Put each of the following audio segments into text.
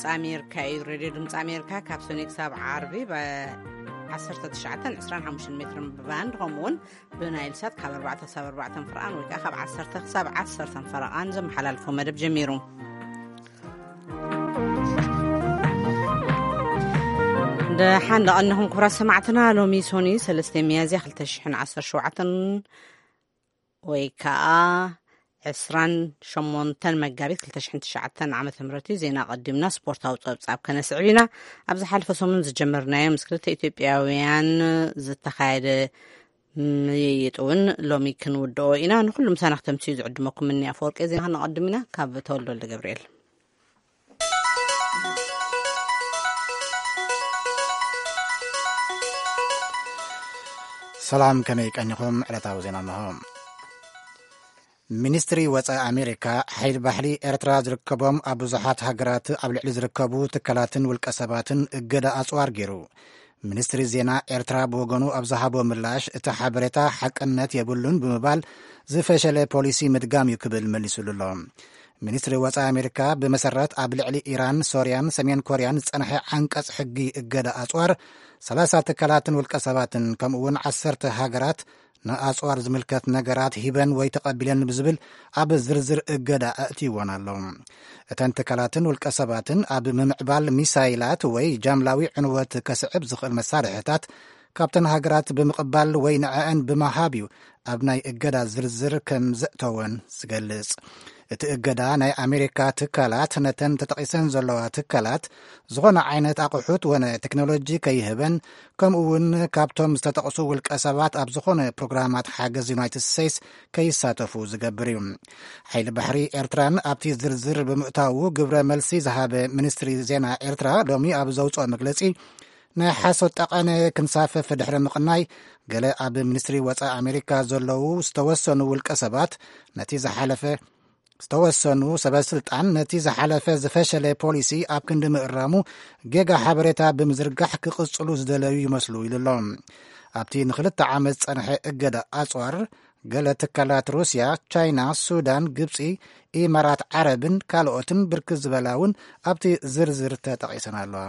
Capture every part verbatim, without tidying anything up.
ድምፂ ኣሜሪካ እዩ ሬድዮ ድምፂ ኣሜሪካ ካብ ሰኞ ክሳብ ዓርቢ ዓሰርተ ትሽዓተ ዕስራን ሓሙሽተን ሜትር ባንድ ከምኡውን ብናይል ሳት ካብ ኣርባዕተ ክሳብ ኣርባዕተ ፍርቃን ወይ ከዓ ካብ ዓሰርተ ክሳብ ዓሰርተ ፍርቃን ዘመሓላልፎ መደብ ጀሚሩ ደሓን ደቐንኹም ክብራት ሰማዕትና ሎሚ ሶኒ ሰለስተ ሚያዝያ ክልተ ሽሕን ዓሰርተ ሸውዓተን ወይ ከዓ عسران شمونتن مجابيت كل تشحن تشعتن عمة مرتي زينا قدمنا سبورت أو طبعا كنا سعينا أبز حال فصومن زجمرنا يوم سكرت إثيوبياويان زت خير يتون لو ميكن ودو إنا نخلو مسانا ختم تيز عدمكم مني أفورك إذن هنا قدمنا كاب تولو لجبريل سلام كميك أنكم على تاوزين النهام ሚኒስትሪ ወፃኢ ኣሜሪካ ሓይል ባሕሪ ኤርትራ ዝርከቦም ኣብ ብዙሓት ሃገራት ኣብ ልዕሊ ዝርከቡ ትካላትን ውልቀ ሰባትን እገዳ ኣፅዋር ገይሩ ሚኒስትሪ ዜና ኤርትራ ብወገኑ ኣብ ዝሃቦ ምላሽ እቲ ሓበሬታ ሓቅነት የብሉን ብምባል ዝፈሸለ ፖሊሲ ምድጋም እዩ ክብል መሊሱሉ ኣሎ ሚኒስትሪ ወፃኢ ኣሜሪካ ብመሰረት ኣብ ልዕሊ ኢራን ሶርያን ሰሜን ኮርያን ዝፀንሐ ዓንቀጽ ሕጊ እገዳ ኣፅዋር ሰላሳ ትካላትን ውልቀ ሰባትን ከምኡውን ዓሰርተ ሃገራት ንኣፅዋር ዝምልከት ነገራት ሂበን ወይ ተቐቢለን ብዝብል ኣብ ዝርዝር እገዳ ኣእትይዎን ኣለዉ እተን ትካላትን ውልቀ ሰባትን ኣብ ምምዕባል ሚሳይላት ወይ ጃምላዊ ዕንወት ከስዕብ ዝኽእል መሳርሕታት ካብተን ሃገራት ብምቕባል ወይ ንዕአን ብምሃብ እዩ ኣብ ናይ እገዳ ዝርዝር ከም ዘእተወን ዝገልጽ እቲ እገዳ ናይ ኣሜሪካ ትካላት ነተን ተጠቒሰን ዘለዋ ትካላት ዝኾነ ዓይነት ኣቑሑት ወነ ቴክኖሎጂ ከይህበን ከምኡውን ካብቶም ዝተጠቕሱ ውልቀ ሰባት ኣብ ዝኾነ ፕሮግራማት ሓገዝ ዩናይትድ ስቴትስ ከይሳተፉ ዝገብር እዩ ሓይሊ ባሕሪ ኤርትራን ኣብቲ ዝርዝር ብምእታዉ ግብረ መልሲ ዝሃበ ሚኒስትሪ ዜና ኤርትራ ሎሚ ኣብ ዘውፅኦ መግለጺ ናይ ሓሶት ጠቐነ ክንሳፈፍ ድሕሪ ምቕናይ ገለ ኣብ ሚኒስትሪ ወፃኢ ኣሜሪካ ዘለዉ ዝተወሰኑ ውልቀ ሰባት ነቲ ዝሓለፈ ዝተወሰኑ ሰበስልጣን ነቲ ዝሓለፈ ዝፈሸለ ፖሊሲ ኣብ ክንዲ ምእራሙ ጌጋ ሓበሬታ ብምዝርጋሕ ክቕጽሉ ዝደለዩ ይመስሉ ኢሉሎም ኣብቲ ንክልተ ዓመት ፀንሐ እገዳ ኣፅዋር ገለ ትካላት ሩስያ ቻይና ሱዳን ግብፂ ኢማራት ዓረብን ካልኦትን ብርክት ዝበላውን ኣብቲ ዝርዝር ተጠቒሰን ኣለዋ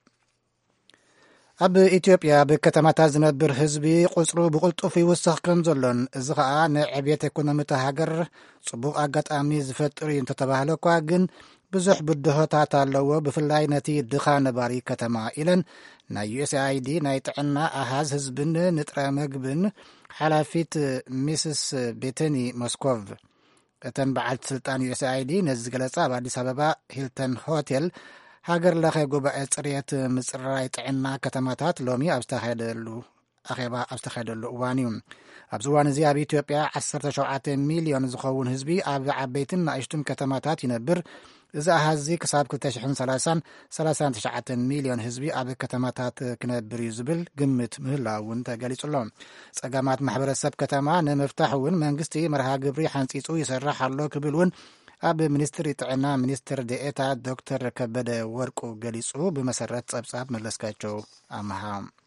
ኣብ ኢትዮጵያ ብከተማታት ዝነብር ህዝቢ ቁፅሩ ብቕልጡፍ ይውስኽ ከም ዘሎን እዚ ከዓ ንዕብየት ኢኮኖሚታ ሃገር ጽቡቕ ኣጋጣሚ ዝፈጥር እዩ እንተተባህለ እኳ ግን ብዙሕ ብድሆታት ኣለዎ ብፍላይ ነቲ ድኻ ነባሪ ከተማ ኢለን ናይ ዩኤስኤአይዲ ናይ ጥዕና ኣሃዝ ህዝብን ንጥረ መግብን ሓላፊት ሚስስ ቤተኒ ሞስኮቭ እተን በዓልቲ ስልጣን ዩኤስኤአይዲ ነዚ ዝገለጻ ኣብ ኣዲስ ኣበባ ሂልተን ሆቴል ሃገር ለኸ ጉባኤ ጽሬት ምጽራይ ጥዕና ከተማታት ሎሚ ኣብ ዝተኻየደሉ ኣኼባ ኣብ ዝተኻየደሉ እዋን እዩ ኣብዚ እዋን እዚ ኣብ ኢትዮጵያ ዓሰርተ ሸውዓተ ሚልዮን ዝኸውን ህዝቢ ኣብ ዓበይትን ንኣሽቱን ከተማታት ይነብር እዚ ኣሃዚ ክሳብ ክልተ ሽሕን ሰላሳን ሰላሳን ትሽዓተ ሚልዮን ህዝቢ ኣብ ከተማታት ክነብር እዩ ዝብል ግምት ምህላው እውን ተገሊጹሎ ጸጋማት ማሕበረሰብ ከተማ ንምፍታሕ እውን መንግስቲ መርሃ ግብሪ ሓንፂፁ ይሰርሕ ኣሎ ክብል እውን ኣብ ሚኒስትሪ ጥዕና ሚኒስትር ዴኤታ ዶክተር ከበደ ወርቁ ገሊጹ ብመሰረት ጸብጻብ መለስካቸው ኣምሃ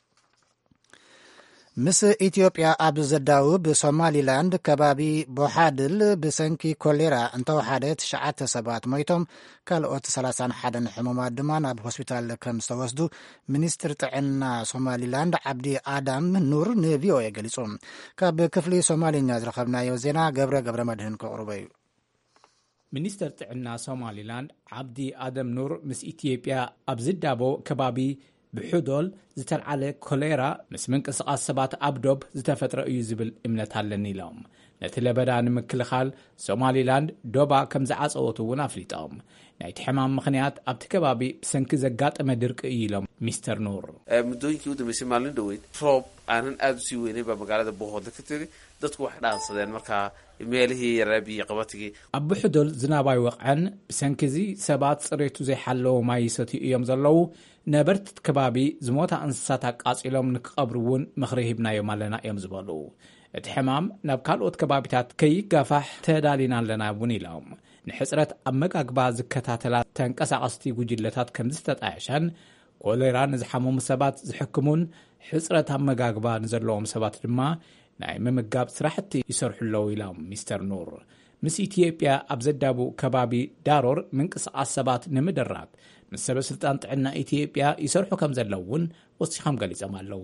ምስ ኢትዮጵያ ኣብ ዘዳውብ ሶማሊላንድ ከባቢ ቦሓድል ብሰንኪ ኮሌራ እንተወሓደ ትሽዓተ ሰባት ሞይቶም ካልኦት ሰላሳን ሓደን ሕሙማት ድማ ናብ ሆስፒታል ከም ዝተወስዱ ሚኒስትር ጥዕና ሶማሊላንድ ዓብዲ ኣዳም ኑር ንቪኦኤ ገሊጹ ካብ ክፍሊ ሶማሊኛ ዝረኸብናዮ ዜና ገብረ ገብረ መድህን ከቕርበ እዩ ሚኒስትር ጥዕና ሶማሊላንድ ዓብዲ ኣደም ኑር ምስ ኢትዮጵያ ኣብ ዝዳቦ ከባቢ ብሑዶል ዝተልዓለ ኮሌራ ምስ ምንቅስቓስ ሰባት ኣብ ዶብ ዝተፈጥረ እዩ ዝብል እምነት ኣለኒ ኢሎም ነቲ ለበዳ ንምክልኻል ሶማሊላንድ ዶባ ከም ዝዓፀወቱ እውን ኣፍሊጦም ናይቲ ሕማም ምኽንያት ኣብቲ ከባቢ ብሰንኪ ዘጋጠመ ድርቂ እዩ ኢሎም ሚስተር ኑር muddooyinkii u dambeysay maalin dhoweyd roob aanan aada u sii weynay baa magaalada boqolda ka tiri dadku wax dhaansadeen markaa meelihii yaraa biyo qabatigii ኣብ ብሕዶል ዝናባይ ወቕዐን ብሰንኪዚ ሰባት ፅሬቱ ዘይሓለዎ ማይ ይሰትዩ እዮም ዘለዉ ነበርቲ ከባቢ ዝሞታ እንስሳት ኣቃፂሎም ንክቐብሩ እውን ምኽሪ ሂብናዮም ኣለና እዮም ዝበሉ እቲ ሕማም ናብ ካልኦት ከባቢታት ከይጋፋሕ ተዳሊና ኣለና እውን ኢሎም ንሕፅረት ኣመጋግባ ዝከታተላ ተንቀሳቐስቲ ጉጅለታት ከም ዝተጣየሸን ኮሌራ ንዝሓመሙ ሰባት ዝሕክሙን ሕፅረት ኣመጋግባ ንዘለዎም ሰባት ድማ ናይ ምምጋብ ስራሕቲ ይሰርሑ ኣለዉ ኢሎም ሚስተር ኑር ምስ ኢትዮጵያ ኣብ ዘዳቡ ከባቢ ዳሮር ምንቅስቃስ ሰባት ንምድራት ምስ ሰበስልጣን ጥዕና ኢትዮጵያ ይሰርሑ ከም ዘለውን ወሲኾም ገሊጾም ኣለዉ።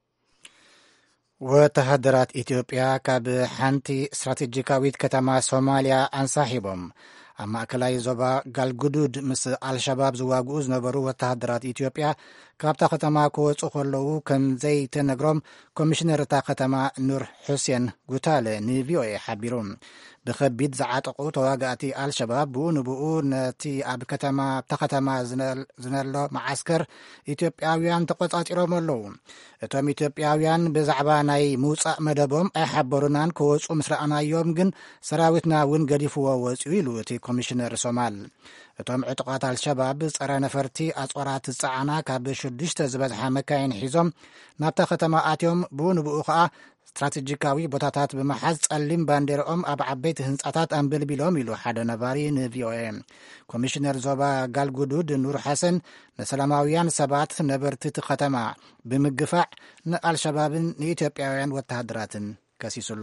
ወተሃደራት ኢትዮጵያ ካብ ሓንቲ ስትራቴጂካዊት ከተማ ሶማልያ አንሳሒቦም ኣብ ማእከላይ ዞባ ጋልጉዱድ ምስ አልሸባብ ዝዋግኡ ዝነበሩ ወተሃደራት ኢትዮጵያ ካብታ ከተማ ክወፁ ከለዉ ከም ዘይተነግሮም ኮሚሽነር እታ ከተማ ኑር ሑሴን ጉታለ ንቪኦኤ ሓቢሩ። ብከቢድ ዝዓጠቁ ተዋጋእቲ አልሸባብ ብኡ ንብኡ ነቲ ኣብ ከተማ ኣብታ ከተማ ዝነሎ መዓስከር ኢትዮጵያውያን ተቆጻጺሮም ኣለዉ። እቶም ኢትዮጵያውያን ብዛዕባ ናይ ምውፃእ መደቦም ኣይሓበሩናን ክወፁ ምስ ረኣናዮም ግን ሰራዊትና እውን ገዲፍዎ ወፅዩ ኢሉ እቲ ኮሚሽነር ሶማል። እቶም ዕጡቃት አልሸባብ ጸረ ነፈርቲ ኣጽዋራት ዝፀዓና ካብ ሽዱሽተ ዝበዝሓ መካይን ሒዞም ናብታ ከተማ ኣትዮም ብኡ ንብኡ ከዓ ስትራቴጂካዊ ቦታታት ብምሓዝ ጸሊም ባንዴርኦም ኣብ ዓበይቲ ህንጻታት ኣንበልቢሎም ኢሉ ሓደ ነባሪ ንቪኦኤ። ኮሚሽነር ዞባ ጋልጉዱድ ኑር ሐሰን ንሰላማውያን ሰባት ነበርቲ እቲ ከተማ ብምግፋዕ ንአልሸባብን ንኢትዮጵያውያን ወተሃደራትን ከሲሱሎ።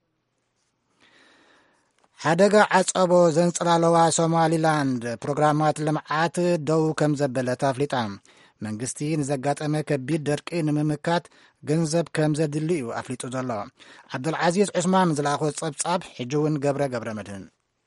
ሓደጋ ዓጸቦ ዘንጽላለዋ ሶማሊላንድ ፕሮግራማት ልምዓት ደው ከም ዘበለት ኣፍሊጣ። መንግስቲ ንዘጋጠመ ከቢድ ደርቂ ንምምካት ገንዘብ ከም ዘድሊ እዩ ኣፍሊጡ ዘሎ። ዓብዱልዓዚዝ ዑስማን ዝለኣኾ ጸብጻብ ሕጂ እውን ገብረ ገብረ መድህን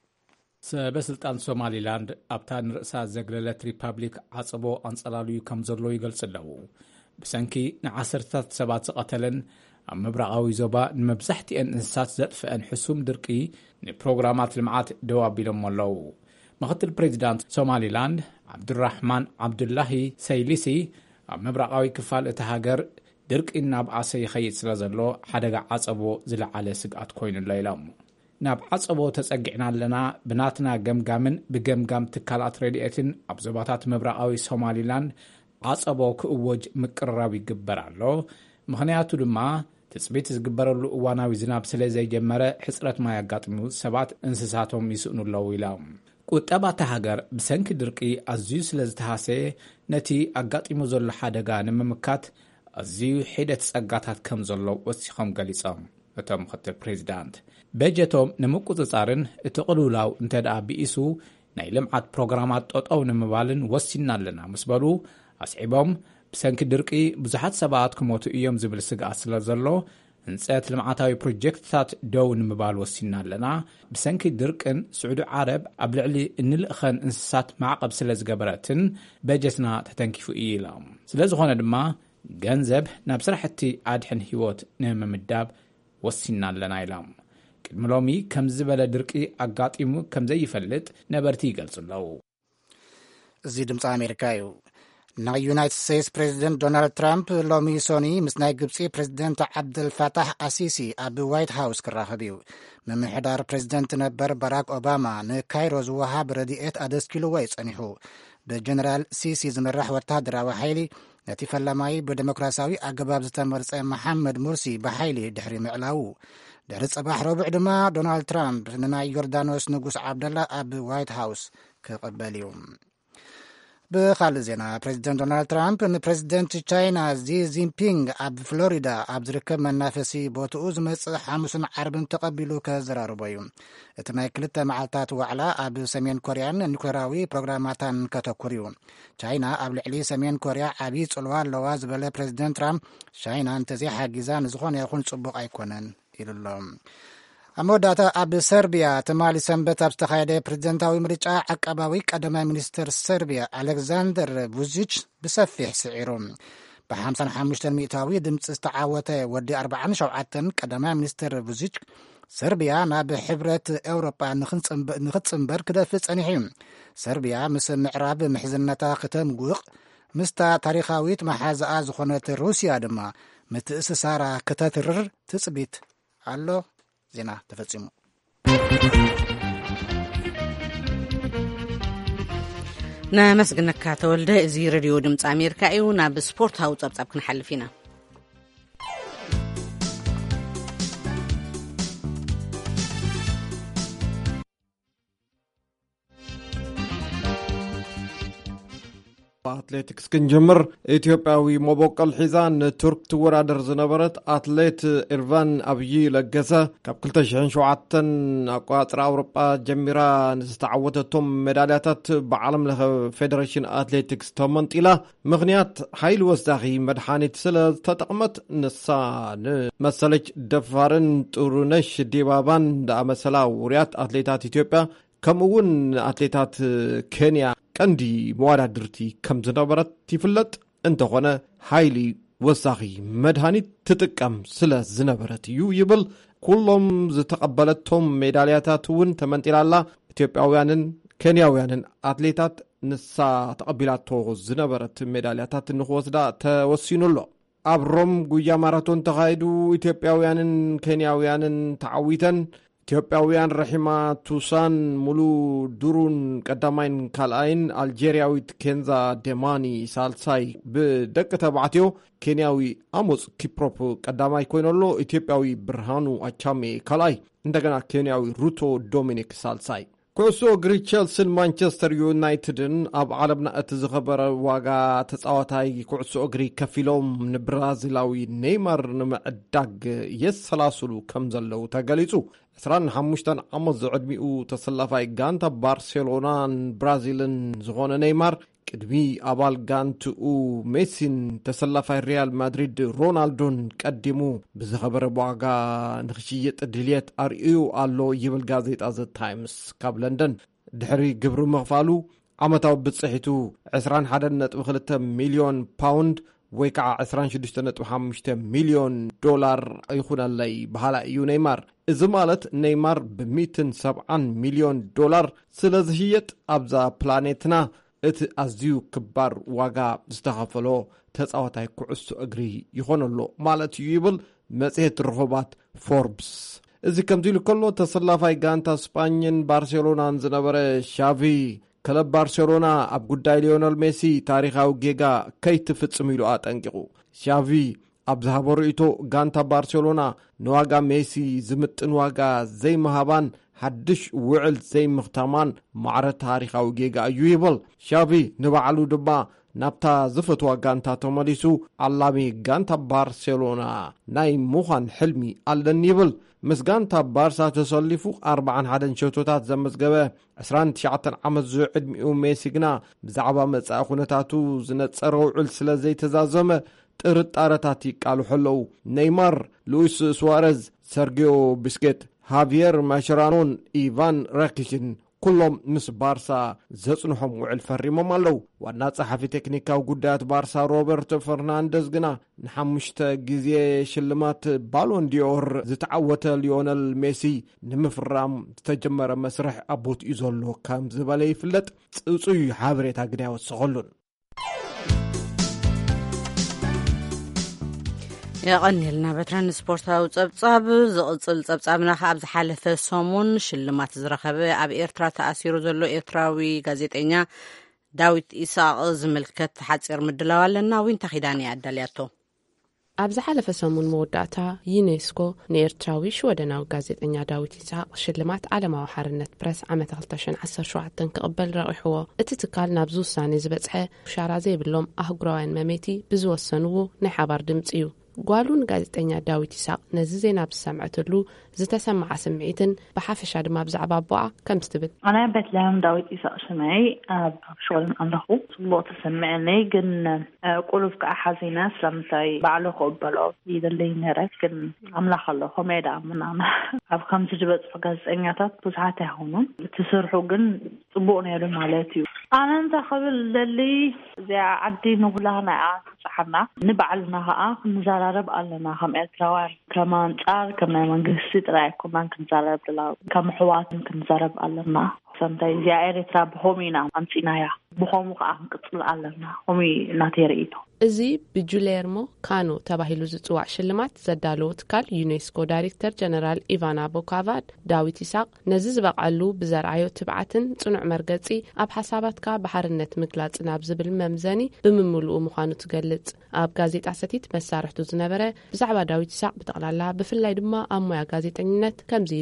ሰበስልጣን ሶማሊላንድ ኣብታ ንርእሳ ዘግለለት ሪፐብሊክ ዓጽቦ ኣንጸላልዩ ከም ዘሎ ይገልጽ ኣለዉ። ብሰንኪ ንዓሰርታት ሰባት ዝቐተለን ኣብ ምብራቃዊ ዞባ ንመብዛሕትአን እንስሳት ዘጥፍአን ሕሱም ድርቂ ንፕሮግራማት ልምዓት ደው ኣቢሎም ኣለዉ። ምክትል ፕሬዚዳንት ሶማሊላንድ ዓብዱራሕማን ዓብዱላሂ ሰይሊሲ ኣብ ምብራቃዊ ክፋል እቲ ሃገር ድርቂ ናብ ዓሰ ይኸይድ ስለ ዘሎ ሓደጋ ዓጸቦ ዝለዓለ ስግኣት ኮይኑሎ ኢሎም። ናብ ዓጸቦ ተጸጊዕና ኣለና ብናትና ገምጋምን ብገምጋም ትካላት ረድኤትን ኣብ ዞባታት ምብራቃዊ ሶማሊላንድ ዓጸቦ ክእወጅ ምቅርራብ ይግበር ኣሎ። ምክንያቱ ድማ ትጽቢት ዝግበረሉ እዋናዊ ዝናብ ስለ ዘይጀመረ ሕፅረት ማይ ኣጋጥሙ ሰባት እንስሳቶም ይስእኑ ኣለዉ ኢሎም። ቁጠባታ ሃገር ብሰንኪ ድርቂ ኣዝዩ ስለ ዝተሃሰ ነቲ ኣጋጢሙ ዘሎ ሓደጋ ንምምካት ኣዝዩ ሒደት ጸጋታት ከም ዘሎ ወሲኾም ገሊጾም። እቶም ምክትል ፕሬዚዳንት በጀቶም ንምቁፅጻርን እቲ ቅልውላው እንተ ደኣ ቢኢሱ ናይ ልምዓት ፕሮግራማት ጠጠው ንምባልን ወሲና ኣለና ምስ በሉ ኣስዒቦም ብሰንኪ ድርቂ ብዙሓት ሰባት ክሞቱ እዮም ዝብል ስግኣት ስለ ዘሎ ህንፀት ልምዓታዊ ፕሮጀክትታት ደው ንምባል ወሲና ኣለና። ብሰንኪ ድርቅን ስዑዲ ዓረብ ኣብ ልዕሊ እንልእኸን እንስሳት ማዕቐብ ስለ ዝገበረትን በጀትና ተተንኪፉ እዩ ኢሎም። ስለ ዝኾነ ድማ ገንዘብ ናብ ስራሕቲ ኣድሕን ህይወት ንምምዳብ ወሲና ኣለና ኢሎም። ቅድሚ ሎሚ ከም ዝበለ ድርቂ ኣጋጢሙ ከም ዘይፈልጥ ነበርቲ ይገልጹ ኣለዉ። እዚ ድምፂ ኣሜሪካ እዩ። ናይ ዩናይትድ ስቴትስ ፕሬዚደንት ዶናልድ ትራምፕ ሎሚ ሶኒ ምስ ናይ ግብፂ ፕሬዚደንት ዓብደልፋታሕ አሲሲ ኣብ ዋይት ሃውስ ክራኸብ እዩ። ምምሕዳር ፕሬዚደንት ነበር ባራክ ኦባማ ንካይሮ ዝወሃብ ረድኤት ኣደስኪልዎ ይጸኒሑ። ብጀነራል ሲሲ ዝምራሕ ወታደራዊ ሓይሊ ነቲ ፈላማይ ብዴሞክራሲያዊ ኣገባብ ዝተመርጸ መሓመድ ሙርሲ ብሓይሊ ድሕሪ ምዕላው ድሕሪ ጽባሕ ረቡዕ ድማ ዶናልድ ትራምፕ ንናይ ዮርዳኖስ ንጉስ ዓብደላ ኣብ ዋይት ሃውስ ክቕበል እዩ። ብኻልእ ዜና ፕሬዚደንት ዶናልድ ትራምፕ ንፕሬዚደንት ቻይና ዚ ጂንፒንግ ኣብ ፍሎሪዳ ኣብ ዝርከብ መናፈሲ ቦትኡ ዝመጽእ ሓሙስን ዓርብን ተቐቢሉ ከዘራርቦ እዩ። እቲ ናይ ክልተ መዓልታት ዋዕላ ኣብ ሰሜን ኮርያን ኒኩሌራዊ ፕሮግራማታን ከተኩር እዩ። ቻይና ኣብ ልዕሊ ሰሜን ኮርያ ዓብዪ ጽልዋ ኣለዋ ዝበለ ፕሬዚደንት ትራምፕ ቻይና እንተዘይሓጊዛ ንዝኾነ ይኹን ጽቡቕ ኣይኮነን ኢሉሎም። ኣብ መወዳእታ ኣብ ሰርቢያ ትማሊ ሰንበት ኣብ ዝተኻየደ ፕሬዚደንታዊ ምርጫ ዓቀባዊ ቀዳማይ ሚኒስትር ሰርቢያ ኣሌክዛንደር ቡዚች ብሰፊሕ ስዒሩ። ብሓምሳ ሓሙሽተ ሚእታዊ ድምፂ ዝተዓወተ ወዲ ኣርባዓን ሸውዓተን ቀዳማይ ሚኒስትር ቡዚች ሰርቢያ ናብ ሕብረት ኤውሮጳ ንኽትጽምበር ክደፍእ ጸኒሑ እዩ። ሰርቢያ ምስ ምዕራብ ምሕዝነታ ክተምጉቕ ምስታ ታሪኻዊት መሓዝኣ ዝኾነት ሩስያ ድማ ምትእስሳራ ክተትርር ትጽቢት ኣሎ። ዜና ተፈጺሙ። ነመስግነካ ተወልደ። እዚ ሬድዮ ድምፂ ኣሜሪካ እዩ። ናብ ስፖርታዊ ጸብጻብ ክንሓልፍ ኢና። አትሌቲክስ ክንጀምር ኢትዮጵያዊ ሞቦቀል ሒዛን ቱርክ ትወዳደር ዝነበረት አትሌት ኢርቫን አብይ ለገሰ ካብ ክልተ ሽሕን ሸውዓተን አቋጽራ አውሮፓ ጀሚራ ንዝተዓወተቶም ሜዳልያታት በዓለም ለኸ ፌዴሬሽን አትሌቲክስ ተመንጢላ ምክንያት ኃይል ወሳኺ መድሓኒት ስለ ተጠቅመት ንሳ ንመሰለች ደፋርን ጥሩነሽ ዲባባን ዳመሰላ ውርያት አትሌታት ኢትዮጵያ ከምውን አትሌታት ኬንያ ቀንዲ መዋዳድርቲ ከም ዝነበረት ይፍለጥ እንተኾነ ኃይሊ ወሳኺ መድሃኒት ትጥቀም ስለ ዝነበረት እዩ ይብል ኩሎም ዝተቀበለቶም ሜዳልያታት ውን ተመንጢላላ ኢትዮጵያውያንን ኬንያውያንን አትሌታት ንሳ ተቀቢላቶ ዝነበረት ሜዳልያታት ንኽወስዳ ተወሲኑሎ ኣብ ሮም ጉያ ማራቶን ተኻይዱ ኢትዮጵያውያንን ኬንያውያንን ተዓዊተን ኢትዮጵያውያን ረሒማ ቱሳን ሙሉ ዱሩን ቀዳማይን ካልአይን አልጄሪያዊት ኬንዛ ደማኒ ሳልሳይ ብደቅ ተባዕትዮ ኬንያዊ አሞጽ ኪፕሮፕ ቀዳማይ ኮይኖሎ ኢትዮጵያዊ ብርሃኑ አቻሜ ካልአይ እንደገና ኬንያዊ ሩቶ ዶሚኒክ ሳልሳይ ኩዕሶ እግሪ ቸልሲን ማንቸስተር ዩናይትድን ኣብ ዓለምና እቲ ዝኸበረ ዋጋ ተጻዋታይ ኩዕሶ እግሪ ከፊሎም ንብራዚላዊ ኔይማር ንምዕዳግ የሰላስሉ ከም ዘለው ተገሊጹ عشرين وخمسة ዓመት ዝዕድሚኡ ተሰላፋይ ጋንታ ባርሴሎናን ብራዚልን ዝኾነ ኔይማር ቅድሚ አባል ጋንትኡ ሜሲን ተሰላፋይ ሪያል ማድሪድ ሮናልዶን ቀዲሙ ብዝኸበረ ዋጋ ንኽሽየጥ ድልየት አርኢዩ አሎ ይብል ጋዜጣ ዘ ታይምስ ካብ ለንደን ድሕሪ ግብሪ መኽፋሉ ዓመታዊ ብጽሒቱ عشرين وواحد نقطة خمسة ሚሊዮን ፓውንድ ወይ ከዓ عشرين وستة نقطة خمسة ሚሊዮን ዶላር ይኹናለይ በኋላ እዩ ኔይማር እዚ ማለት ኔይማር ب100 وسبعين ሚሊዮን ዶላር ስለዝሽየጥ ኣብዛ ፕላኔትና እቲ ኣዝዩ ክባር ዋጋ ዝተኸፈሎ ተጻዋታይ ኩዕሶ እግሪ ይኾነሎ ማለት እዩ ይብል መጽሔት ርሆባት ፎርብስ እዚ ከምዚ ኢሉ ከሎ ተሰላፋይ ጋንታ ስፓኝን ባርሴሎናን ዝነበረ ሻቪ ክለብ ባርሴሎና ኣብ ጉዳይ ሊዮነል ሜሲ ታሪኻዊ ጌጋ ከይትፍጽም ኢሉ አጠንቂቑ ሻቪ ኣብ ዝሃቦ ርእይቶ ጋንታ ባርሴሎና ንዋጋ ሜሲ ዝምጥን ዋጋ ዘይመሃባን ሓድሽ ውዕል ዘይምኽታማን ማዕረ ታሪኻዊ ጌጋ እዩ ይብል ሻቪ ንባዕሉ ድማ ናብታ ዝፈትዋ ጋንታ ተመሊሱ ዓላሚ ጋንታ ባርሴሎና ናይ ሙኻን ሕልሚ ኣለኒ ይብል ምስ ጋንታ ባርሳ ተሰሊፉ أربعة وأربعين ሸቶታት ዘመዝገበ عشرين وتسعة ዓመት ዝዕድሚኡ ሜሲ ግና ብዛዕባ መጻኢ ኩነታቱ ዝነጸረ ውዕል ስለ ዘይተዛዘመ ጥርጣረታት ይቃሉ ሕለው ኔይማር ሉዊስ ስዋሬዝ ሰርጊዮ ቢስኬት ሃቪየር ማሽራኖን ኢቫን ራኪሽን ኩሎም ምስ ባርሳ ዘጽንሖም ውዕል ፈሪሞም ኣለው ዋና ጸሓፊ ቴክኒካዊ ጉዳያት ባርሳ ሮበርቶ ፈርናንደዝ ግና ንሓሙሽተ ግዜ ሽልማት ባሎን ዲዮር ዝተዓወተ ሊዮነል ሜሲ ንምፍራም ዝተጀመረ መስርሕ ኣቦት እዩ ዘሎ ከም ዝበለ ይፍለጥ ጽጹይ ሓበሬታ ግና ይወስኸሉን يقنلنا بترن سبورتاو صبصاب زقصل صبصابنا خاب زحلف سومون شلمات زرخبه اب ኤርትራ ተኣሲሩ ዘሎ ኤርትራዊ ጋዜጠኛ ዳዊት ኢሳቅ ዝምልከት ሓጽር ምድላዋለና ወይን ተኺዳን ያዳልያቶ ኣብ ዝሓለፈ ሰሙን መወዳእታ ዩኔስኮ ንኤርትራዊ ሽወደናዊ ጋዜጠኛ ዳዊት ኢሳቅ ሽልማት ዓለማዊ ሓርነት ፕረስ ዓመት ألفين وعشرة ክቕበል ረቂሕዎ እቲ ትካል ናብ ዝውሳኔ ዝበጽሐ ሻራ ዘይብሎም ኣህጉራውያን መሜቲ ብዝወሰንዎ ናይ ሓባር ድምጽ እዩ ጓሉን ጋዜጠኛ ዳዊት ኢሳቅ ነዚ ዜና ብሰምዕትሉ ዝተሰማዓ ስምዒትን ብሓፈሻ ድማ ብዛዕባ ኣቦኣ ከም ትብል ኣነ በትለህም ዳዊት ኢሳቅ ስመይ ኣብ ሸወልን ኣለኹ ጽቡቕ ተሰምዐኒ ግን ቁልፍ ከዓ ሓዚና ስለምንታይ ባዕሉ ክቕበሎ ይደለይ ነይረ ግን ኣምላኽ ኣሎ ከመይ ዳ ምናምን ኣብ ከምዚ ዝበፅሑ ጋዜጠኛታት ብዙሓት ኣይኾኑን ትስርሑ ግን ጽቡቕ ነይሩ ማለት እዩ ኣነ እንታይ ክብል ደሊ እዚኣ ዓዲ ንኩላና ፅሓና ንባዕልና ከዓ ክንዘራረብ ኣለና ከም ኤርትራውያን ከም አንጻር ከም ናይ መንግስቲ ጥራይ ኮማን ክንዘራረብ ደላ ከም ሕዋትን ክንዘራረብ ኣለና ሰንታይ እዚኣ ኤርትራ ብሆሚና አንፂናያ ብሆሙ ከዓ ክንቅፅል ኣለና ሆሚ ናተሪኢቶ እዚ ብጁሌርሞ ካኖ ተባሂሉ ዝጽዋዕ ሽልማት ዘዳለወ ትካል ዩኔስኮ ዳይሬክተር ጀነራል ኢቫና ቦካቫድ ዳዊት ኢሳቅ ነዚ ዝበቃሉ ብዘርአዮ ትብዓትን ጽኑዕ መርገጺ ኣብ ሓሳባትካ ባሕርነት ምግላጽ ናብ ዝብል መምዘኒ ብምምልኡ ምዃኑ ትገልጽ ኣብ ጋዜጣ ሰቲት መሳርሕቱ ዝነበረ ብዛዕባ ዳዊት ኢሳቅ ብጠቕላላ ብፍላይ ድማ ኣብ ሞያ ጋዜጠኝነት ከምዚ ይብል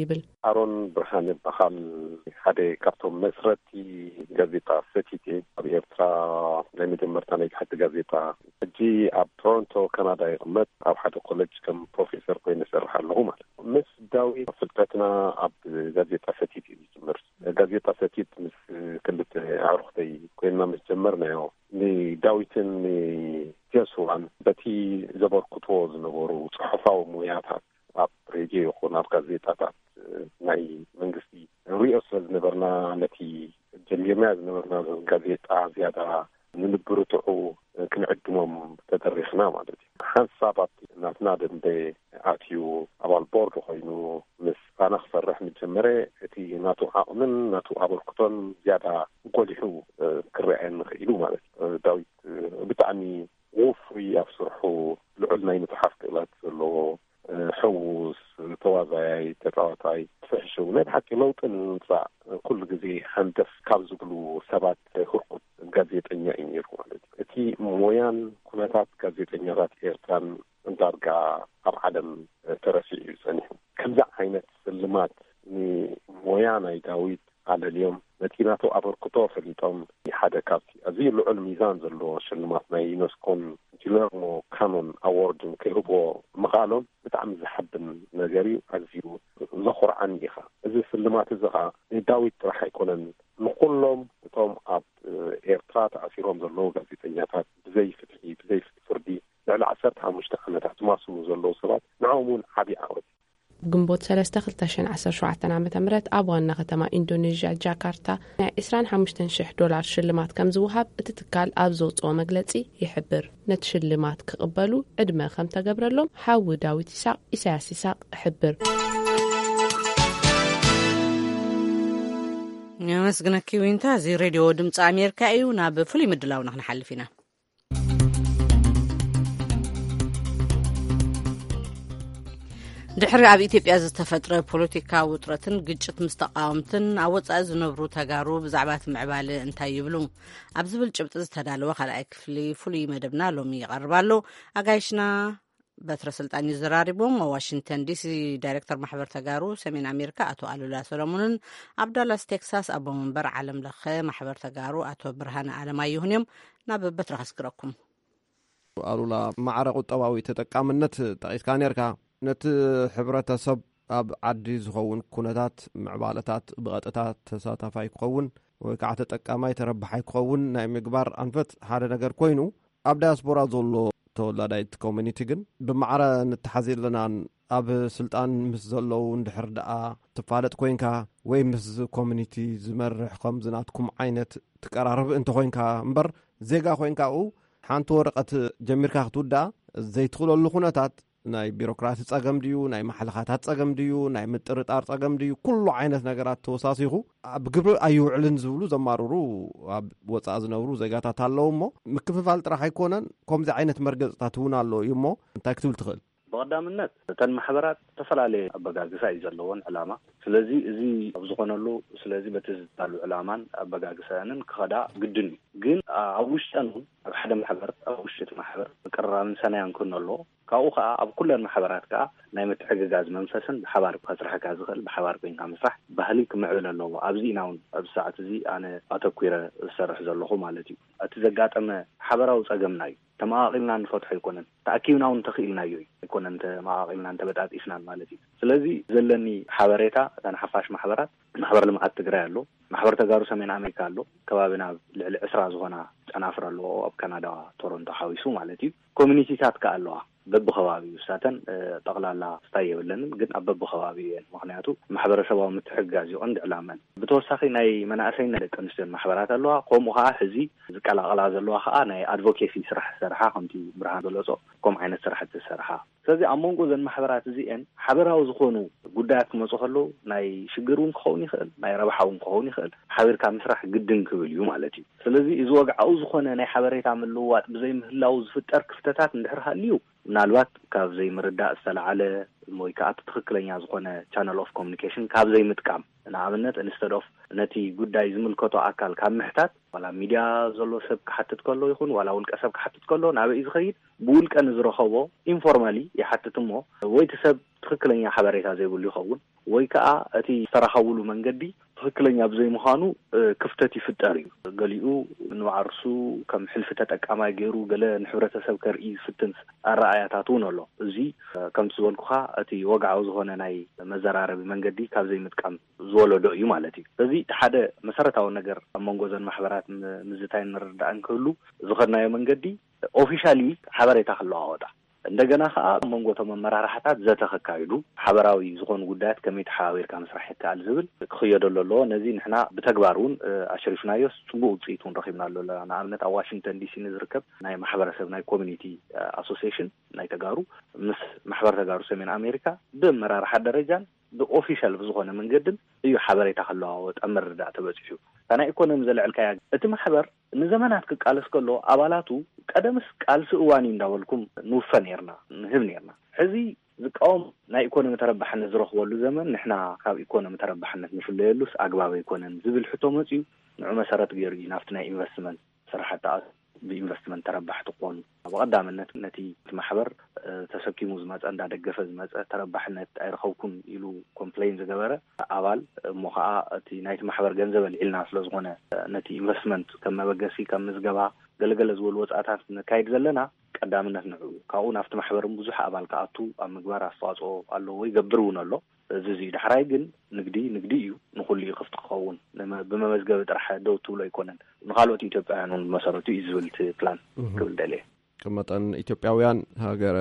أرون برهان بخال هذا كابتن مسرتي جازيتا ستيتي أبي إرترا لما تمرتني حتى جازيتا جي أب تورنتو كندا يغمت أو حتى كوليج كم بروفيسور كوين سرح اللغة مس داوي فلتنا أب جازيتا ستيتي مر جازيتا ستيت مس كلت عرفتي كوينا مستمرنا يوم لي داويتن لي جاسو عن بتي زبر كتوز نبورو صحفا وموياتها أب ريجي يكون أب جازيتا ناي منجستي رئيس نبرنا التي جميع نبرنا جازيتا زيادة نبرتو كنعدمهم تدريخنا مالتي حان صابت نتنادم بي آتيو أبال بورد وخينو مس أنا خسر رح نتجمري اتي ناتو عقمن ناتو أبال قطن زيادة قوليحو كرعين خيلو مالتي داويت بتعني وفري أفسرحو لعلنا ينتحفق إلات اللو حوس توازاي تتعاطاي فحشو نبحكي لوطن نطلع كل جزي هندف كابزو بلو سبات خرقود ጋዜጠኛ ኢንጂነር ማለት እቲ ሞያን ኩነታት ጋዜጠኛታት ኤርትራን እንዳርጋ ኣብ ዓለም ተረፊዑ ይጸኒሑ ከምዛ ዓይነት ስልማት ሞያ ናይ ዳዊት ኣለልዮም መቲናቶ ኣበርክቶ ፈሊጦም ሓደ ካብቲ ኣዝዩ ልዑል ሚዛን ዘለዎ ሽልማት ናይ ዩኔስኮን ጂለርሞ ካኖን ኣዋርድ ክህቦ ምኻሎም ብጣዕሚ ዝሓብን ነገር እዩ ኣዝዩ ዘኹርዓኒ ኢኻ እዚ ስልማት እዚ ኸዓ ዳዊት ጥራሕ ኣይኮነን ንኩሎም እቶም ኣብ ኤርትራ ተኣሲሮም ዘለዉ ጋዜጠኛታት ብዘይ ፍትሒ ብዘይ ፍርዲ ልዕሊ ዓሰርተ ሓሙሽተ ዓመታት ዝማስሉ ዘለዉ ሰባት ንዖም እውን ዓብዪ ዓወት ግንቦት ሰለስተ ክልተ ሽሕን ዓሰርተ ሸውዓተ ዓመተ ምህረት ኣብ ዋና ከተማ ኢንዶኔዥያ ጃካርታ ናይ عشرين وخمسة ሽሕ ዶላር ሽልማት ከም ዝውሃብ እቲ ትካል ኣብ ዘውፅኦ መግለጺ ይሕብር ነቲ ሽልማት ክቕበሉ ዕድመ ከም ተገብረሎም ሓዊ ዳዊት ይስሐቅ ኢሳያስ ይስሐቅ ይሕብር نمسግነኪ ዊንታ እዚ ሬድዮ ድምፂ ኣሜሪካ እዩ ናብ ፍሉይ ምድላው ንኽንሓልፍ ኢና ድሕሪ ኣብ ኢትዮጵያ ዝተፈጥረ ፖለቲካዊ ውጥረትን ግጭት ምስ ተቃወምትን ኣብ ወጻኢ ዝነብሩ ተጋሩ ብዛዕባ እቲ ምዕባለ እንታይ ይብሉ ኣብ ዝብል ጭብጢ ዝተዳለወ ካልኣይ ክፍሊ ፍሉይ መደብና ሎሚ ይቐርብ ኣሎ ኣጋይሽና በትረ ስልጣን ይዘራሪቦም ዋሽንግተን ዲሲ ዳይሬክተር ማሕበር ተጋሩ ሰሜን ኣሜሪካ አቶ አሉላ ሰሎሞንን ኣብ ዳላስ ቴክሳስ ኣቦ መንበር ዓለም ለኸ ማሕበር ተጋሩ አቶ ብርሃነ ኣለማየሁ እዮም ናብ በትረ ከስክረኩም አሉላ ማዕረ ቁጠባዊ ተጠቃምነት ጠቂስካ ነርካ ነቲ ሕብረተሰብ ኣብ ዓዲ ዝኸውን ኩነታት ምዕባለታት ብቐጥታት ተሳታፋይ ክኸውን ወይ ከዓ ተጠቃማይ ተረባሓይ ክኸውን ናይ ምግባር ኣንፈት ሓደ ነገር ኮይኑ ኣብ ዳያስፖራ ዘሎ ተወላዳይት ኮሚኒቲ ግን ብማዕረ ንተሓዚለና ኣብ ስልጣን ምስ ዘለዉ እንድሕር ደኣ ትፋለጥ ኮይንካ ወይ ምስ ኮሚኒቲ ዝመርሕ ከም ዝናትኩም ዓይነት ትቀራርብ እንተ ኮይንካ እምበር ዜጋ ኮይንካኡ ሓንቲ ወረቐት ጀሚርካ ክትውዳእ ዘይትኽእለሉ ኩነታት ናይ ቢሮክራሲ ጸገም ድዩ ናይ ማሕለኻታት ጸገም ድዩ ናይ ምጥርጣር ጸገም ድዩ ኩሉ ዓይነት ነገራት ተወሳሲኹ ኣብ ግብሪ ኣይውዕልን ዝብሉ ዘማርሩ ኣብ ወጻኢ ዝነብሩ ዜጋታት ኣለዉ እሞ ምክፍፋል ጥራሕ ኣይኮነን ከምዚ ዓይነት መርገጽታት እውን ኣሎ እዩ እሞ እንታይ ክትብል ትኽእል بقدامነት ተን ማሕበራት ተፈላለየ ኣበጋግሳ እዩ ዘለዎን ዕላማ ስለዚ እዚ ኣብ ዝኾነሉ ስለዚ በቲ ዝጣሉ ዕላማን ኣበጋግሳንን ክኸዳ ግድን ግን ኣብ ውሽጠን ኣብ ሓደ ማሕበር ኣብ ውሽጢ ማሕበር ቅራርን ሰናያን ክነሎ ካብኡ ከዓ ኣብ ኩለን ማሕበራት ከዓ ናይ ምትሕግጋዝ መንፈስን ብሓባር ክስራሕካ ዝኽእል ብሓባር ኮይንካ ምስራሕ ባህሊ ክምዕብል ኣለዎ ኣብዚ ኢና እውን ኣብ ሰዓት እዚ ኣነ ኣተኲረ ዝሰርሕ ዘለኹ ማለት እዩ እቲ ዘጋጠመ ሓበራዊ ጸገምና እዩ ተማቒልና ንፈትሖ ይኮነን ተኣኪብና እውን ተኽኢልናዮ ይኮነን ተማቒልና ተበጣጢስና ማለት እዩ ስለዚ ዘለኒ ሓበሬታ እተን ሓፋሽ ማሕበራት ማሕበር ልምዓት ትግራይ ኣሎ ማሕበር ተጋሩ ሰሜን ኣሜሪካ ኣሎ ከባቢና ልዕሊ عشرة ዝኾና ጨናፍር ኣለዎ ኣብ ካናዳ ቶሮንቶ ሓዊሱ ማለት እዩ ኮሚኒቲታት ከዓ ኣለዋ በብኸባቢ ውሳተን ጠቕላላ ስታይ የብለንን ግን ኣብ በብኸባቢ ምክንያቱ ማሕበረሰባዊ ምትሕግጋዝ ይቆንድ ዕላመን ብተወሳኺ ናይ መናእሰይና ደቂ ኣንስትዮ ማሕበራት ኣለዋ ከምኡ ከዓ ሕዚ ዝቀላቀላ ዘለዋ ከዓ ናይ ኣድቮኬሲ ስራሕ ዝሰርሓ ከምቲ ብርሃን ገለጾ ከምኡ ዓይነት ስራሕቲ ዝሰርሓ ስለዚ ኣብ መንጎ ዘን ማሕበራት እዚአን ሓበራዊ ዝኾኑ ጉዳያት ክመፁ ከለዉ ናይ ሽግር እውን ክኸውን ይኽእል ናይ ረብሓ እውን ክኸውን ይኽእል ሓቢርካ ምስራሕ ግድን ክብል እዩ ማለት እዩ ስለዚ እዚ ወግዓዊ ዝኾነ ናይ ሓበሬታ ምልውዋጥ ብዘይ ምህላው ዝፍጠር ክፍተታት እንድሕር ሃልዩ ምናልባት ካብ ዘይ ምርዳእ ዝተለዓለ ወይ ከዓ ትክክለኛ ዝኾነ ቻነል ኦፍ ኮሙኒኬሽን ካብ ዘይ ምጥቃም ንኣብነት ኢንስተድ ኦፍ ነቲ ጉዳይ ዝምልከቶ ኣካል ካብ ምሕታት ዋላ ሚድያ ዘሎ ሰብ ክሓትት ከሎ ይኹን ዋላ ውልቀ ሰብ ክሓትት ከሎ ናበይ ዝኸይድ ብውልቀ ንዝረኸቦ ኢንፎርማሊ ይሓትት እሞ ወይ እቲ ሰብ ትክክለኛ ሓበሬታ ዘይብሉ ይኸውን ወይ ከዓ እቲ ዝተረኸብሉ መንገዲ ትክክለኛ ብዘይ ምዃኑ ክፍተት ይፍጠር እዩ ገሊኡ ንባዕርሱ ከም ሕልፊ ተጠቃማይ ገይሩ ገለ ንሕብረተሰብ ከርኢ ዝፍትንስ ኣረኣያታት እውን ኣሎ እዚ ከም ዝበልኩኻ እቲ ወግዓዊ ዝኾነ ናይ መዘራረቢ መንገዲ ካብ ዘይምጥቃም ዝወለዶ እዩ ማለት እዩ እዚ ሓደ መሰረታዊ ነገር ኣብ መንጎ ዘን ማሕበራት ምዝታይ ንርዳእ እንክህሉ ዝኸድናዮ መንገዲ ኦፊሻሊ ሓበሬታ ክለዋወጣ እንደገና ከዓ መንጎቶም መመራርሓታት ዘተኸካይዱ ሓበራዊ ዝኾኑ ጉዳያት ከመይ ተሓባቢርካ መስራሕ ይከኣል ዝብል ክኽየደሎ ኣሎ ነዚ ንሕና ብተግባር እውን ኣሸሪፍናዮስ ፅቡቅ ውፅኢት እውን ረኺብና ኣሎ ንኣብነት ኣብ ዋሽንግተን ዲሲ ንዝርከብ ናይ ማሕበረሰብ ናይ ኮሚኒቲ ኣሶሲዬሽን ናይ ተጋሩ ምስ ማሕበር ተጋሩ ሰሜን ኣሜሪካ ብመራርሓ ደረጃን ብኦፊሻል ብዝኾነ መንገድን እዩ ሓበሬታ ክለዋወጥ ኣብ ምርዳእ ተበፂሑ ናይ ኢኮኖሚ ዘልዕልካያ እቲ ማሕበር ንዘመናት ክቃለስ ከሎ ኣባላቱ ቀደምስ ቃልሲ እዋኒ እንዳበልኩም ንውፈ ነርና ንህብ ነርና ሕዚ ዝቃወም ናይ ኢኮኖሚ ተረባሕነት ዝረኽበሉ ዘመን ንሕና ካብ ኢኮኖሚ ተረባሕነት ንፍለየሉስ ኣግባብ ኣይኮነን ዝብል ሕቶ መፅዩ ንዑ መሰረት ገይሩ እዩ ናብቲ ናይ ኢንቨስትመንት ስራሕቲ ብኢንቨስትመንት ተረባሕቲ ክኾኑ ብቐዳምነት ነቲ ማሕበር ተሰኪሙ ዝመፀ እንዳደገፈ ዝመፀ ተረባሕነት ኣይረኸብኩን ኢሉ ኮምፕሌን ዝገበረ ኣባል እሞ ከዓ እቲ ናይቲ ማሕበር ገንዘብ ልዒልና ስለ ዝኾነ ነቲ ኢንቨስትመንት ከም መበገሲ ከም ምዝገባ ገለገለ ዝበሉ ወፃእታት ንካይድ ዘለና ቀዳምነት ንዑ ካብኡ ናብቲ ማሕበር ብዙሕ ኣባል ከኣቱ ኣብ ምግባር ኣስተዋፅኦ ኣለዎ ይገብር እውን ኣሎ እዚ እዚ ድሕራይ ግን ንግዲ ንግዲ እዩ ንኹሉ ክፍቲ ክኸውን ብመመዝገቢ ጥራሕ ደው ትብሎ ኣይኮነን ንኻልኦት ኢትዮጵያውያን እውን መሰረቱ እዩ ዝብል ፕላን ክብል ደልየ ከመጠን ኢትዮጵያውያን ሃገር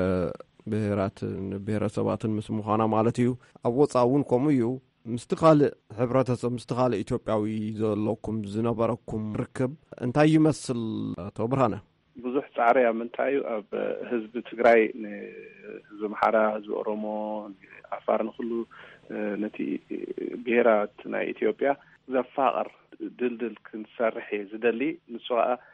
ብሄራትን ብሄረሰባትን ምስ ምዃና ማለት እዩ ኣብ ወፃእ እውን ከምኡ እዩ ምስቲ ካልእ ሕብረተሰብ ምስቲ ካልእ ኢትዮጵያዊ ዘለኩም ዝነበረኩም ርክብ እንታይ ይመስል ኣቶ ብርሃነ ብዙሕ ፃዕሪ ኣብ ምንታይ እዩ ኣብ ህዝቢ ትግራይ ንህዝቢ ኣምሓራ ህዝቢ ኦሮሞ ኣፋር ንኩሉ ነቲ ብሄራት ናይ ኢትዮጵያ ዘፋቅር ድልድል ክንሰርሕ ዝደሊ ንሱ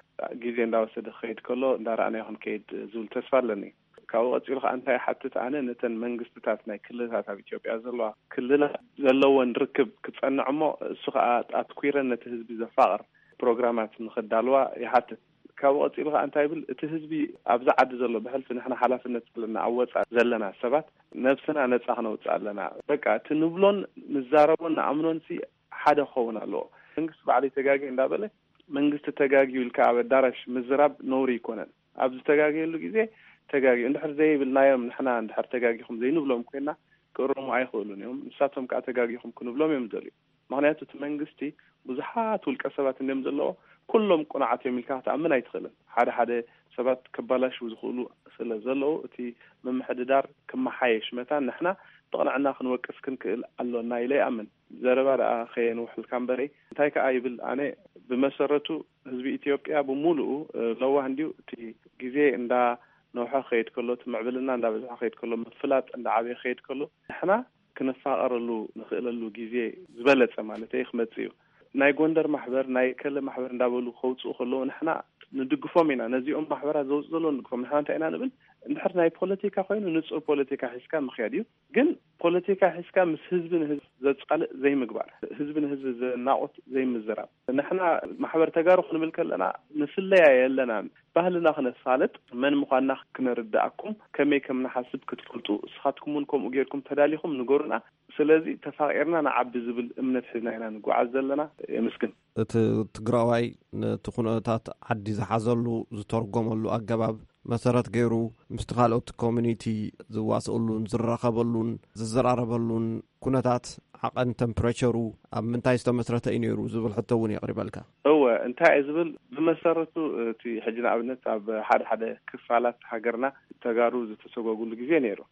ግዜ እንዳወሰደ ክኸይድ ከሎ እንዳረኣና ይኹን ከይድ ዝብል ተስፋ ኣለኒ ካብኡ ቀፂሉ ከዓ እንታይ ሓትት ኣነ ነተን መንግስትታት ናይ ክልላት ኣብ ኢትዮጵያ ዘለዋ ክልላት ዘለወን ርክብ ክፀንዕ እሞ እሱ ከዓ ኣትኩረን ነቲ ህዝቢ ዘፋቅር ፕሮግራማት ንክዳልዋ ይሓትት ካብኡ ቀፂሉ ከዓ እንታይ ብል እቲ ህዝቢ ኣብዛ ዓዲ ዘሎ ብሕልፊ ንሕና ሓላፍነት ዘለና ኣብ ወፃእ ዘለና ሰባት ነብስና ነፃ ክነውፅእ ኣለና በቃ እቲ ንብሎን ንዛረቦን ንኣምኖን ሲ ሓደ ክኸውን ኣለዎ መንግስቲ ባዕሉ ተጋጊ እንዳበለ መንግስቲ ተጋጊዩ ኢልካ ኣብ ኣዳራሽ ምዝራብ ነውሪ ይኮነን ኣብ ዝተጋጊየሉ ግዜ ተጋጊዩ እንድሕር ዘይብልናዮም ንሕና እንድሕር ተጋጊኹም ዘይንብሎም ኮይና ክእሮሙ ኣይኽእሉን እዮም ንሳቶም ከዓ ተጋጊኹም ክንብሎም እዮም ዘልዩ ምክንያቱ እቲ መንግስቲ ብዙሓት ውልቀ ሰባት እንደም ዘለዎ ኩሎም ቁንዓት እዮም ኢልካ ክትኣምን ኣይትኽእልን ሓደ ሓደ ሰባት ክባላሹ ዝኽእሉ ስለ ዘለዎ እቲ ምምሕድዳር ክመሓየሽ መታን ንሕና ጥቕንዕና ክንወቅስ ክንክእል ኣሎና ኢለ ይኣምን ዘረባ ደኣ ከየንውሕልካ እምበረይ እንታይ ከዓ ይብል ኣነ ብመሰረቱ ህዝቢ ኢትዮጵያ ብምሉኡ ለዋህ እንዲሁ እቲ ግዜ እንዳ ነውሖ ከይድ ከሎ እቲ ምዕብልና እንዳበዝሖ ከይድ ከሎ ምፍላጥ እንዳዓበየ ከይድ ከሎ ንሕና ክንፋቀረሉ ንኽእለሉ ግዜ ዝበለፀ ማለት እዩ ክመፅእ እዩ ናይ ጎንደር ማሕበር ናይ ከለ ማሕበር እንዳበሉ ከውፅኡ ከለዉ ንሕና ንድግፎም ኢና ነዚኦም ማሕበራት ዘውፅእ ዘሎ ንድግፎም ንሕና እንታይ ኢና ንብል እንድሕር ናይ ፖለቲካ ኮይኑ ንፁር ፖለቲካ ሒዝካ ምክያድ እዩ ግን ፖለቲካ ሒዝካ ምስ ህዝቢ ንህዝቢ ዘፃልእ ዘይምግባር ህዝቢ ንህዝቢ ዘናቆት ዘይምዝራብ ንሕና ማሕበር ተጋሩ ክንብል ከለና ንፍለያ የለና ባህልና ክነሳለጥ መን ምዃንና ክንርዳእኩም ከመይ ከም ንሓስብ ክትፈልጡ እስኻትኩም እውን ከምኡ ጌርኩም ተዳሊኹም ንገሩና ስለዚ ተፋቂርና ንዓቢ ዝብል እምነት ሒዝና ኢና ንጓዓዝ ዘለና የምስግን እቲ ትግራዋይ ነቲ ኩነታት ዓዲ ዝሓዘሉ ዝተርጎመሉ ኣገባብ መሰረት ገይሩ ምስቲ ካልኦት ኮሚኒቲ ዝዋስእሉን ዝራኸበሉን ዝዘራረበሉን ኩነታት ዓቐን ቴምፕሬቸሩ ኣብ ምንታይ ዝተመስረተ እዩ ነይሩ ዝብል ሕቶ እውን የቕሪበልካ እወ እንታይ እዩ ዝብል ብመሰረቱ እቲ ሕጂ ንኣብነት ኣብ ሓደ ሓደ ክፋላት ሃገርና ተጋሩ ዝተሰጓጉሉ ግዜ ነይሩ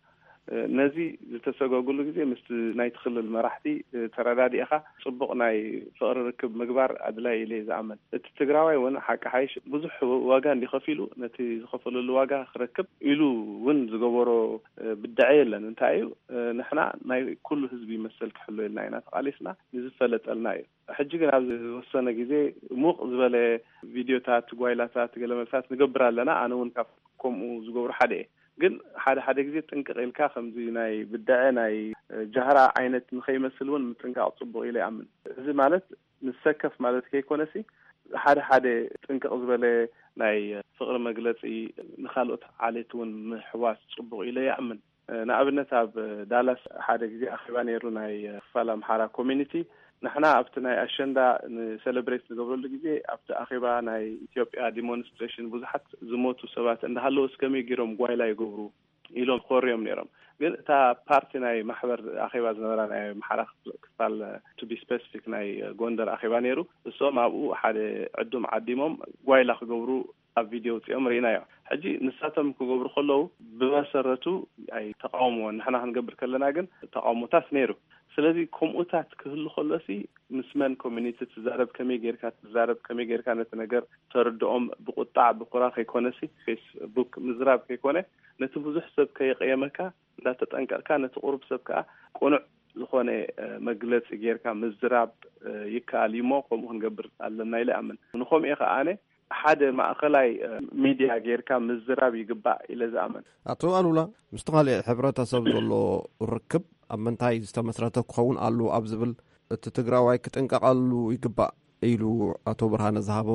ነዚ ዝተሰጓጉሉ ግዜ ምስቲ ናይ ትኽልል መራሕቲ ተረዳዲእኻ ፅቡቕ ናይ ፍቕሪ ርክብ ምግባር ኣድላይ ኢለ ዝኣመን እቲ ትግራዋይ እውን ሓቂ ሓይሽ ብዙሕ ዋጋ እንዲኸፊሉ ነቲ ዝኸፈለሉ ዋጋ ክረክብ ኢሉ እውን ዝገበሮ ብድዐ የለን እንታይ እዩ ንሕና ናይ ኩሉ ህዝቢ መሰል ክሕሉ የልና ኢና ተቓሊስና ንዝፈለጠልና እዩ ሕጂ ግን ኣብ ዝወሰነ ግዜ ሙቕ ዝበለ ቪድዮታት ጓይላታት ገለመልታት ንገብር ኣለና ኣነ እውን ካብ ከምኡ ዝገብሩ ሓደ እየ ግን ሓደ ሓደ ግዜ ጥንቅቕ ኢልካ ከምዚ ናይ ብዳዕ ናይ ጃህራ ዓይነት ንኸይመስል እውን ምጥንቃቕ ጽቡቕ ኢለ ይኣምን። እዚ ማለት ንሰከፍ ማለት ከይኮነሲ ሓደ ሓደ ጥንቅቕ ዝበለ ናይ ፍቕሪ መግለጺ ንኻልኦት ዓሌት እውን ምሕዋስ ጽቡቕ ኢለ ይኣምን። ንኣብነት ኣብ ዳላስ ሓደ ግዜ ኣኼባ ነይሩ ናይ ክፋል ኣምሓራ ኮሚኒቲ ንሕና ኣብቲ ናይ ኣሸንዳ ንሴሌብሬት ዝገብረሉ ግዜ ኣብቲ ኣኼባ ናይ ኢትዮጵያ ዲሞንስትሬሽን ብዙሓት ዝሞቱ ሰባት እንዳሃለዉ እስከመይ ገይሮም ጓይላ ይገብሩ ኢሎም ኮርዮም ነይሮም። ግን እታ ፓርቲ ናይ ማሕበር ኣኼባ ዝነበራ ናይ ኣምሓራ ክፋል ቱ ቢ ስፔሲፊክ ናይ ጎንደር ኣኼባ ነይሩ። እሶም ኣብኡ ሓደ ዕዱም ዓዲሞም ጓይላ ክገብሩ ኣብ ቪድዮ ጽኦም ሪናዮ። ሕጂ ንሳቶም ክገብሩ ከለዉ ብመሰረቱ ኣይ ተቃውሞ ንሕና ክንገብር ከለና ግን ተቃውሞታት ነይሩ። ስለዚ ከምኡታት ክህሉ ከለሲ ምስመን ኮሚኒቲ ትዛረብ ከመይ ጌርካ ትዛረብ ከመይ ጌርካ ነቲ ነገር ተርድኦም ብቁጣዕ ብኩራ ከይኮነሲ ፌስቡክ ምዝራብ ከይኮነ ነቲ ብዙሕ ሰብ ከይቀየመካ እንዳተጠንቀቕካ ነቲ ቁሩብ ሰብ ከዓ ቁኑዕ ዝኾነ መግለፂ ጌርካ ምዝራብ ይከኣል እሞ ከምኡ ክንገብር ኣለና ኢለ ኣምን። ንኸምኡ ከዓ ኣነ ሓደ ማእኸላይ ሚድያ ጌርካ ምዝራብ ይግባእ ኢለ ዝኣምን። ኣቶ ኣሉላ ምስቲ ካልእ ሕብረተሰብ ዘሎ ርክብ ኣብ ምንታይ ዝተመስረተ ክኸውን ኣሉ ኣብ ዝብል እቲ ትግራዋይ ክጥንቀቐሉ ይግባእ ኢሉ ኣቶ ብርሃነ ዝሃቦ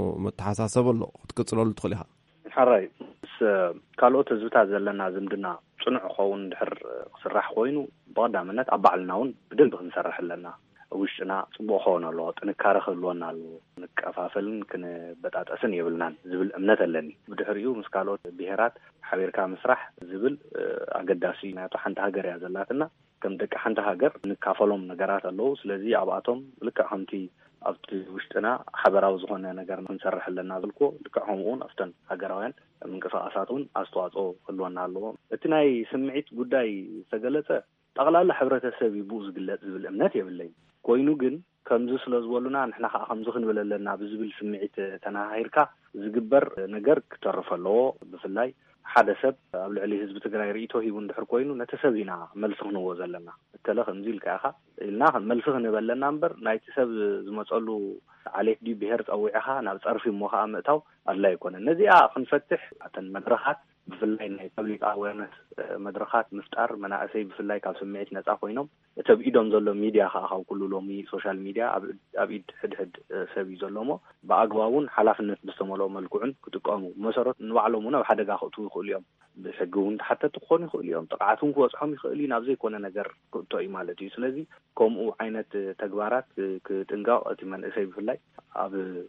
መተሓሳሰብ ኣሎ ክትቅጽለሉ ትኽእል ኢኻ? ሓራይ ምስ ካልኦት ህዝብታት ዘለና ዝምድና ጽኑዕ ክኸውን ድሕር ክስራሕ ኮይኑ ብቐዳምነት ኣብ ባዕልና እውን ብደንቢ ክንሰርሕ ኣለና። ውሽጥና ጽቡቕ ክኸውን ኣለዎ፣ ጥንካረ ክህልወና ኣለዎ፣ ክንቀፋፈልን ክንበጣጠስን የብልናን ዝብል እምነት ኣለኒ። ብድሕሪኡ ምስ ካልኦት ብሄራት ሓቢርካ ምስራሕ ዝብል ኣገዳሲ ናቱ ሓንቲ ሃገር እያ ዘላትና። ከም ደቂ ሓንቲ ሃገር ንካፈሎም ነገራት ኣለዉ። ስለዚ ኣብኣቶም ልክዕ ከምቲ ኣብቲ ውሽጥና ሓበራዊ ዝኾነ ነገር ክንሰርሕ ኣለና ዝልኮ ልክዕ ከምኡውን ኣብተን ሃገራውያን ምንቅስቓሳት እውን ኣስተዋፅኦ ክህልወና ኣለዎ። እቲ ናይ ስምዒት ጉዳይ ዝተገለጸ ጠቕላላ ሕብረተሰብ ይብኡ ዝግለጽ ዝብል እምነት የብለኝ ኮይኑ ግን ከምዚ ስለ ዝበሉና ንሕና ከዓ ከምዚ ክንብል ኣለና ብዝብል ስምዒት ተናሂርካ ዝግበር ነገር ክተርፍ ኣለዎ። ብፍላይ ሓደ ሰብ ኣብ ልዕሊ ህዝቢ ትግራይ ርእይቶ ሂቡ እንድሕር ኮይኑ ነቲ ሰብ ኢና መልሲ ክንህቦ ዘለና። እተለ ከምዚ ኢልካ ኢኻ ኢልና መልሲ ክንህብ ኣለና እምበር ናይቲ ሰብ ዝመፀሉ ዓሌት ዲ ብሄር ፀዊዕኻ ናብ ፀርፊ እሞ ከዓ ምእታው ኣድላይ ኣይኮነን። ነዚኣ ክንፈትሕ ኣተን መድረኻት ብፍላይ ናይ ፐብሊክ ኣዌርነስ መድረኻት ምፍጣር መናእሰይ ብፍላይ ካብ ስምዒት ነፃ ኮይኖም እቲ ኣብ ኢዶም ዘሎ ሚድያ ከዓ ካብ ኩሉ ሎሚ ሶሻል ሚድያ ኣብ ኢድ ሕድሕድ ሰብ እዩ ዘሎ ሞ ብኣግባቡን ሓላፍነት ብዝተመልኦ መልክዑን ክጥቀሙ መሰረት ንባዕሎም እውን ኣብ ሓደጋ ክእትዉ ይኽእሉ እዮም። ብሕጊ እውን ተሓተቲ ክኾኑ ይኽእሉ እዮም። ጥቕዓት እውን ክበፅሖም ይኽእል እዩ። ናብ ዘይኮነ ነገር ክእቶ እዩ ማለት እዩ። ስለዚ ከምኡ ዓይነት ተግባራት ክጥንቀቕ እቲ መንእሰይ ብፍላይ ኣብ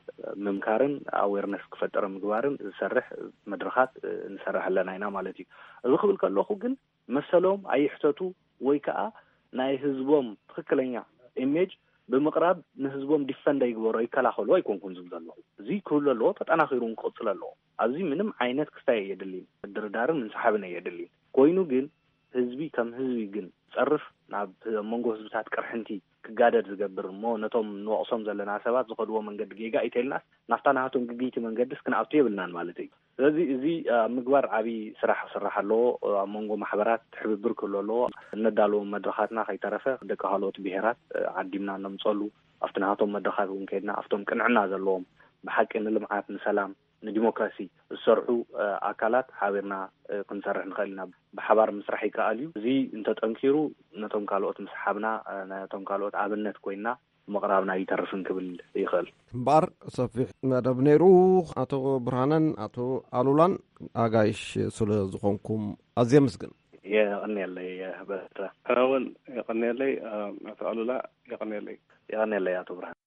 ምምካርን ኣዌርነስ ክፈጠረ ምግባርን ዝሰርሕ መድረኻት ንሰርሕ ኣለና ኢና ማለት እዩ። እዚ ክብል ከለኹ ግን መሰሎም ኣይሕተቱ ወይ ከዓ ናይ ህዝቦም ትክክለኛ ኢሜጅ ብምቕራብ ንህዝቦም ዲፈንድ ይግበሮ ይከላኸሉ ኣይኮንኩን ዝብል ዘለኹ እዚ ክህሉ ኣለዎ። ተጠናኺሩን ክቕፅል ኣለዎ። ኣብዚ ምንም ዓይነት ክስታይ የድልይን ድርዳርን እንሰሓብን የድልይን ኮይኑ ግን ህዝቢ ከም ህዝቢ ግን ፀርፍ ናብ መንጎ ህዝብታት ቅርሕንቲ ክጋደድ ዝገብር እሞ ነቶም ንወቕሶም ዘለና ሰባት ዝኸድዎ መንገዲ ጌጋ ኢተልናስ ናፍታ ናቶም ግጊይቲ መንገድስ ክንኣቱ የብልናን ማለት እዩ። ስለዚ እዚ ምግባር ዓብይ ስራሕ ስራሕ ኣለዎ። ኣብ መንጎ ማሕበራት ትሕብብር ክህሉ ኣለዎ። እነዳልዎ መድረኻትና ከይተረፈ ደቂ ካልኦት ብሄራት ዓዲምና ነምፀሉ ኣብቲ ናቶም መድረኻት እውን ከይድና ኣብቶም ቅንዕና ዘለዎም ብሓቂ ንልምዓት ንሰላም ንዲሞክራሲ ዝሰርሑ ኣካላት ሓቢርና ክንሰርሕ ንኽእል ኢና። ብሓባር ምስራሕ ይከኣል እዩ። እዚ እንተጠንኪሩ ነቶም ካልኦት ምስሓብና ነቶም ካልኦት ኣብነት ኮይና ምቕራብና ይተርፍን ክብል ይኽእል እምበር ሰፊሕ መደብ ነይሩ። ኣቶ ብርሃነን ኣቶ ኣሉላን ኣጋይሽ ስለ ዝኾንኩም ኣዝየ ምስግን የቐኒየለይ በትረ እውን የቐኒየለይ ኣቶ ኣሉላ የቐኒየለይ የቐኒየለይ ኣቶ ብርሃን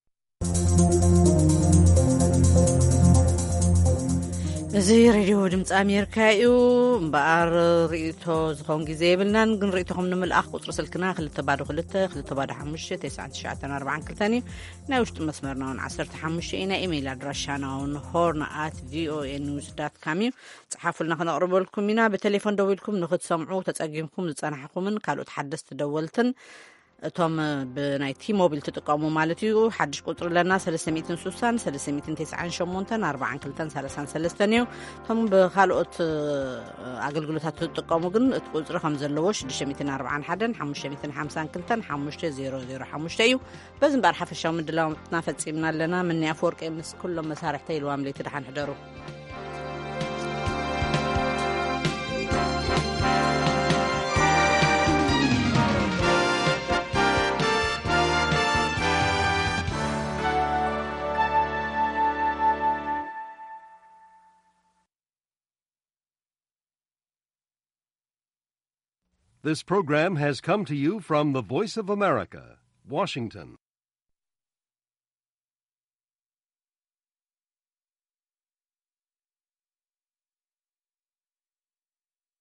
እዚ ሬድዮ ድምፂ ኣሜሪካ እዩ። እምበኣር ርእቶ ዝኾን ግዜ የብልናን ግን ርእቶኹም ንምልኣኽ ቁፅሪ ስልክና ክልተ ባዶ ክልተ ክልተ ባዶ ሓሙሽተ ተስዓን ትሽዓተን ኣርባዓን ክልተን እዩ። ናይ ውሽጢ መስመርና እውን ዓሰርተ ሓሙሽተ እዩ። ናይ ኢሜይል ኣድራሻና እውን ሆርን ኣት ቪኦኤ ኒውስ ዳት ካም እዩ። ፅሓፉልና ክነቕርበልኩም ኢና። ብቴሌፎን ደው ኢልኩም ንክትሰምዑ ተፀጊምኩም ዝፀናሕኩምን ካልኦት ሓደስቲ ደወልትን እቶም ብናይ ቲ ሞቢል ትጥቀሙ ማለት እዩ። ሓድሽ ቁፅሪ ለና ሰለስተ ሚእትን ስሳን ሰለስተ ሚእትን ተስዓን ሸሞንተን ኣርባዓን ክልተን ሰላሳን ሰለስተን እዩ። እቶም ብካልኦት ኣገልግሎታት ትጥቀሙ ግን እቲ ቁፅሪ ከም ዘለዎ ሽዱሽተ ሚእትን ኣርባዓን ሓደን ሓሙሽተ ሚእትን ሓምሳን ክልተን ሓሙሽተ ዜሮ ዜሮ ሓሙሽተ እዩ። በዚ እምበር ሓፈሻዊ ምድላውና ፈፂምና ኣለና። ምኒ ኣፈወርቂ ምስ ኩሎም መሳርሕተ ኢልዋ ምለይቲ ድሓን ሕደሩ This program has come to you from the Voice of America, Washington.